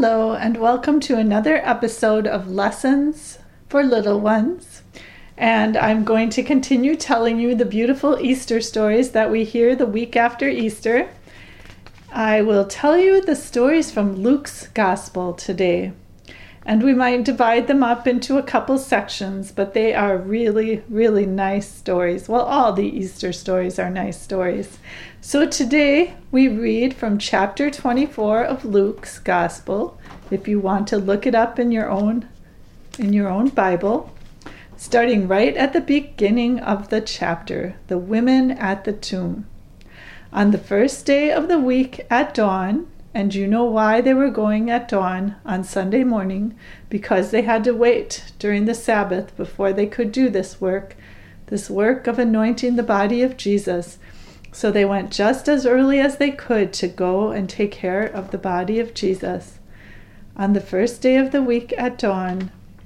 Hello, and welcome to another episode of Lessons for Little Ones. And I'm going to continue telling you the beautiful Easter stories that we hear the week after Easter. I will tell you the stories from Luke's Gospel today. And we might divide them up into a couple sections, but they are really, really nice stories. Well, all the Easter stories are nice stories. So today we read from chapter 24 of Luke's Gospel, if you want to look it up in your own Bible, starting right at the beginning of the chapter, the women at the tomb. On the first day of the week at dawn, and you know why they were going at dawn on Sunday morning, because they had to wait during the Sabbath before they could do this work of anointing the body of Jesus. So they went just as early as they could to go and take care of the body of Jesus. On the first day of the week at dawn,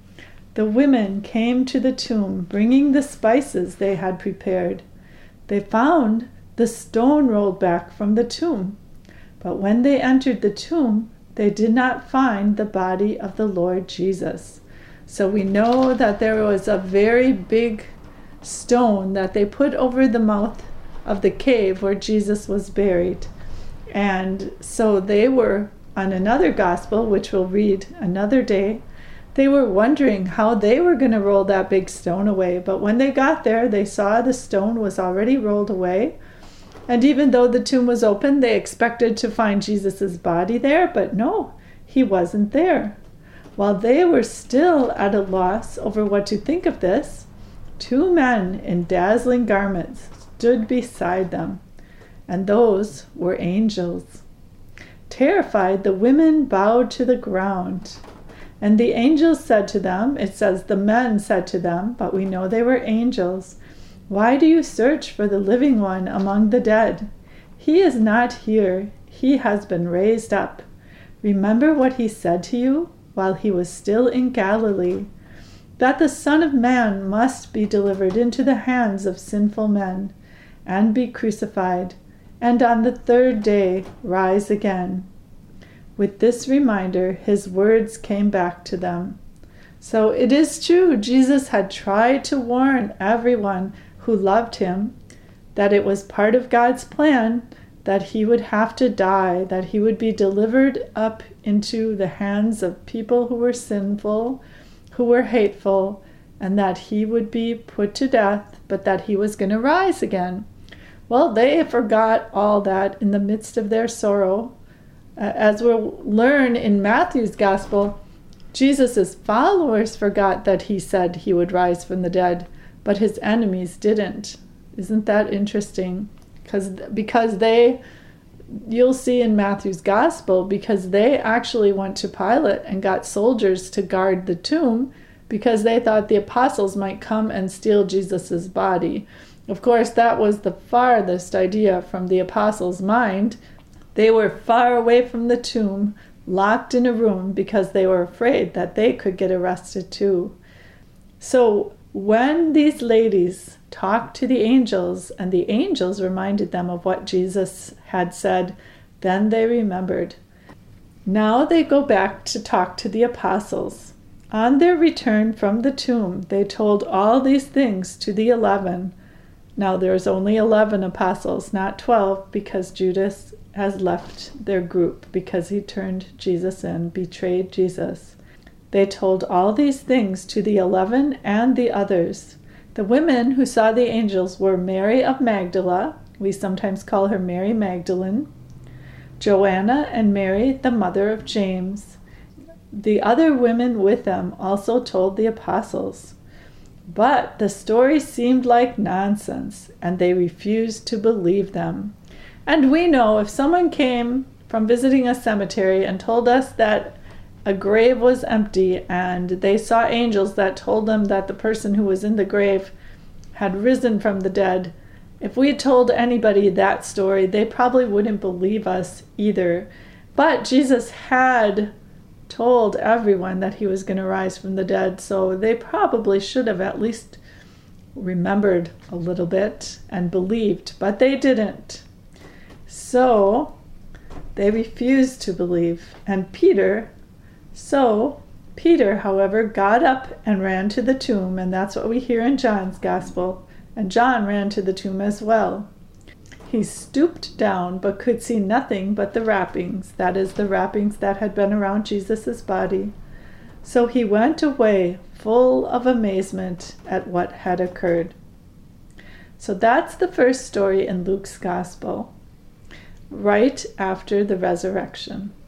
the women came to the tomb, bringing the spices they had prepared. They found the stone rolled back from the tomb. But when they entered the tomb, they did not find the body of the Lord Jesus. So we know that there was a very big stone that they put over the mouth of the cave where Jesus was buried. And so they were, on another gospel, which we'll read another day, they were wondering how they were going to roll that big stone away. But when they got there, they saw the stone was already rolled away. And even though the tomb was open, they expected to find Jesus' body there, but no, he wasn't there. While they were still at a loss over what to think of this, two men in dazzling garments stood beside them, and those were angels. Terrified, the women bowed to the ground. And the angels said to them, it says the men said to them, but we know they were angels, "Why do you search for the living one among the dead? He is not here. He has been raised up. Remember what he said to you while he was still in Galilee, that the Son of Man must be delivered into the hands of sinful men and be crucified, and on the third day rise again." With this reminder, his words came back to them. So it is true, Jesus had tried to warn everyone who loved him that it was part of God's plan that he would have to die, that he would be delivered up into the hands of people who were sinful, who were hateful, and that he would be put to death, but that he was going to rise again. Well, they forgot all that in the midst of their sorrow. As we'll learn in Matthew's Gospel, Jesus' followers forgot that he said he would rise from the dead, but his enemies didn't. Isn't that interesting? Because you'll see in Matthew's Gospel, because they actually went to Pilate and got soldiers to guard the tomb because they thought the apostles might come and steal Jesus' body. Of course, that was the farthest idea from the apostles' mind. They were far away from the tomb, locked in a room because they were afraid that they could get arrested too. So when these ladies talked to the angels, and the angels reminded them of what Jesus had said, then they remembered. Now they go back to talk to the apostles. On their return from the tomb, they told all these things to the 11. Now there's only 11 apostles, not 12, because Judas has left their group because he turned Jesus in, betrayed Jesus. They told all these things to the 11 and the others. The women who saw the angels were Mary of Magdala, we sometimes call her Mary Magdalene, Joanna, and Mary, the mother of James. The other women with them also told the apostles. But the story seemed like nonsense, and they refused to believe them. And we know if someone came from visiting a cemetery and told us that a grave was empty and they saw angels that told them that the person who was in the grave had risen from the dead, if we had told anybody that story, they probably wouldn't believe us either. But Jesus had told everyone that he was going to rise from the dead, so they probably should have at least remembered a little bit and believed, but they didn't. So they refused to believe, and Peter So Peter, however, got up and ran to the tomb, and that's what we hear in John's Gospel. And John ran to the tomb as well. He stooped down, but could see nothing but the wrappings, that is, the wrappings that had been around Jesus' body. So he went away full of amazement at what had occurred. So that's the first story in Luke's Gospel, right after the resurrection.